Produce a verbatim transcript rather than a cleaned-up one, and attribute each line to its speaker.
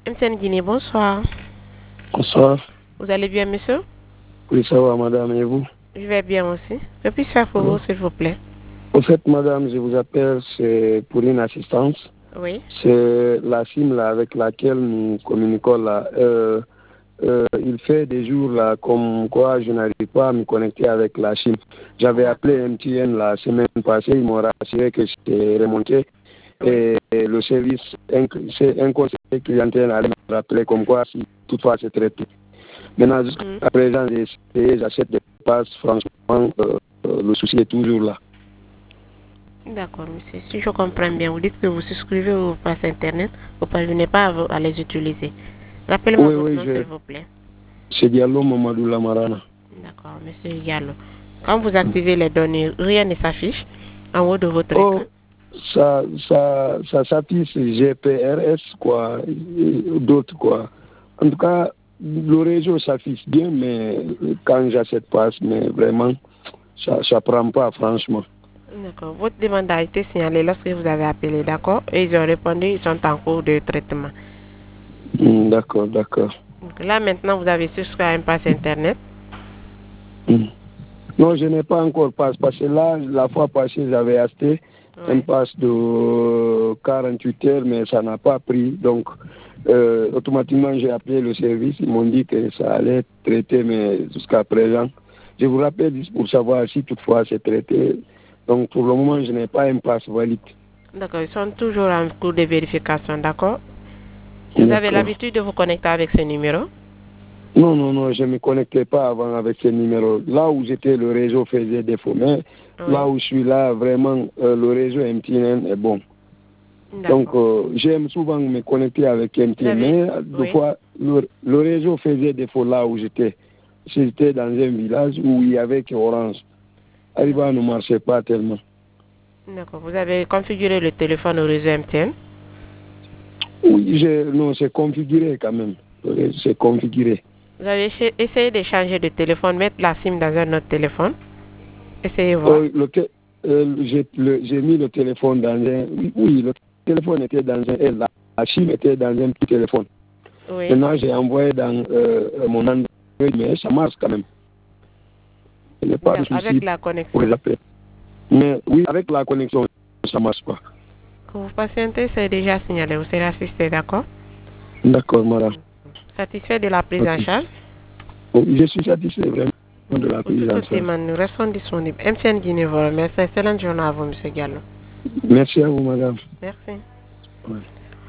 Speaker 1: M T N Guinée, bonsoir.
Speaker 2: Bonsoir.
Speaker 1: Vous allez bien, monsieur?
Speaker 2: Oui, ça va, madame, et vous?
Speaker 1: Je vais bien aussi. Que puis-je faire pour vous, s'il vous plaît?
Speaker 2: Au fait, madame, je vous appelle, c'est pour une assistance.
Speaker 1: Oui.
Speaker 2: C'est la SIM là, avec laquelle nous communiquons là. Euh, euh, il fait des jours là, comme quoi je n'arrive pas à me connecter avec la SIM. J'avais appelé M T N la semaine passée, ils m'ont rassuré que c'était remonté. Oui. Et le service, c'est un conseiller clientèle allait me rappeler comme quoi si toutefois c'est traité. Maintenant, jusqu'à mm. présent, j'ai essayé, j'achète des passes, franchement, euh, euh, le souci est toujours là.
Speaker 1: D'accord, monsieur. Si je comprends bien, vous dites que vous souscrivez aux passes Internet, vous ne parvenez pas à, à les utiliser. Rappelez-moi
Speaker 2: oui,
Speaker 1: votre
Speaker 2: oui,
Speaker 1: nom,
Speaker 2: je...
Speaker 1: s'il vous plaît.
Speaker 2: C'est Diallo Mamadou Lamarana.
Speaker 1: D'accord, monsieur Diallo. Quand vous activez mm. les données, rien ne s'affiche en haut de votre
Speaker 2: oh,
Speaker 1: écran.
Speaker 2: Ça, ça, ça s'affiche G P R S, quoi, d'autres, quoi. En tout cas, le réseau s'affiche bien, mais quand j'achète passe, mais vraiment, ça ne prend pas, franchement.
Speaker 1: D'accord. Votre demande a été signalée lorsque vous avez appelé, d'accord? Et ils ont répondu, ils sont en cours de traitement.
Speaker 2: Mm, d'accord, d'accord.
Speaker 1: Donc là, maintenant, vous avez souscrit à un pass Internet?
Speaker 2: Mm. Non, je n'ai pas encore passe, parce que là, la fois passée, j'avais acheté oui. un pass de quarante-huit heures, mais ça n'a pas pris. Donc, euh, automatiquement, j'ai appelé le service. Ils m'ont dit que ça allait être traité, mais jusqu'à présent, je vous rappelle pour savoir si toutefois c'est traité. Donc, pour le moment, je n'ai pas un pass valide.
Speaker 1: D'accord, ils sont toujours en cours de vérification, d'accord? Vous avez l'habitude de vous connecter avec ce numéro?
Speaker 2: Non, non, non, je ne me connectais pas avant avec ce numéro. Là où j'étais, le réseau faisait défaut. Mais oui. là où je suis là, vraiment, euh, le réseau M T N est bon. Donc, euh, j'aime souvent me connecter avec M T N. Mais oui. deux fois, le, le réseau faisait défaut là où j'étais. J'étais dans un village où il y avait que Orange. Arriva ne marchait pas tellement.
Speaker 1: D'accord. Vous avez configuré le téléphone au réseau M T N?
Speaker 2: Oui, je, non, c'est configuré quand même. C'est configuré.
Speaker 1: Vous avez essayé de changer de téléphone, mettre la SIM dans un autre téléphone? Essayez voir.
Speaker 2: Euh, le, euh, j'ai mis le téléphone dans un... Oui, le téléphone était dans un... La, la SIM était dans un petit téléphone. Oui. Maintenant, j'ai envoyé dans euh, mon Android, mais ça marche quand même. Il n'y a pas de souci
Speaker 1: avec la connexion.
Speaker 2: pour les appels. Mais oui, avec la connexion, ça ne marche pas.
Speaker 1: Quand vous patientez, c'est déjà signalé. Vous serez assisté, d'accord?
Speaker 2: D'accord, madame.
Speaker 1: Satisfait de la prise okay. en charge?
Speaker 2: Oui, je suis satisfait vraiment de la prise en charge.
Speaker 1: Nous restons disponibles. M T N Guinée, merci. Excellente journée à vous, M. Gallo.
Speaker 2: Merci à vous, madame.
Speaker 1: Merci.
Speaker 2: Ouais.